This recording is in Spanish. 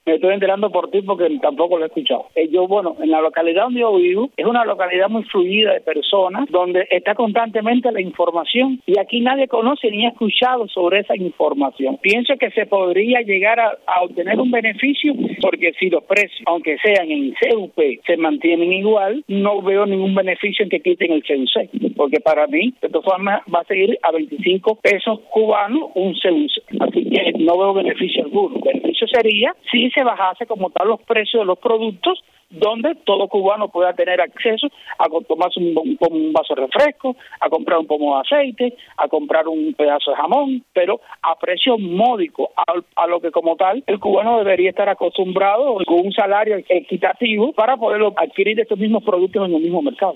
Me estoy enterando por ti porque tampoco lo he escuchado. Bueno, en la localidad donde yo vivo, es una localidad muy fluida de personas, donde está constantemente la información y aquí nadie conoce ni ha escuchado sobre esa información. Pienso que se podría llegar a obtener un beneficio, porque si los precios, aunque sean en CUP, se mantienen igual, no veo ningún beneficio en que quiten el CUC, porque para mí, de todas formas, va a seguir a 25 pesos cubanos un CUC. Así que no veo beneficio alguno. El beneficio sería si se bajase como tal los precios de los productos, donde todo cubano pueda tener acceso a tomarse un vaso de refresco, a comprar un pomo de aceite, a comprar un pedazo de jamón, pero a precio módico, a lo que como tal el cubano debería estar acostumbrado con un salario equitativo para poder adquirir estos mismos productos en el mismo mercado.